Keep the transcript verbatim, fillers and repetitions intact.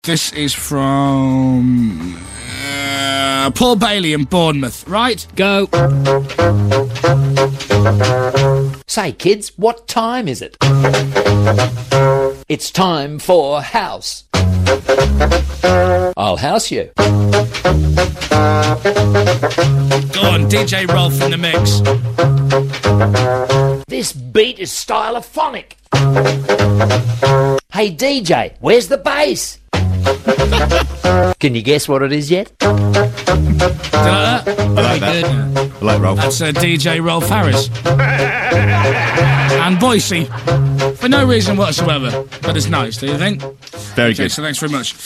This is from uh, Paul Bailey in Bournemouth. Right, go. Say, kids, what time is it? It's time for house. I'll house you. Go on, D J Rolf in the mix. This beat is stylophonic. Hey, D J, where's the bass? Can you guess what it is yet? Do you like that? I like Very that. good. I like Rolf. That's uh, D J Rolf Harris. And Boise. For no reason whatsoever. But it's nice, do you think? Very Okay, good. so thanks very much.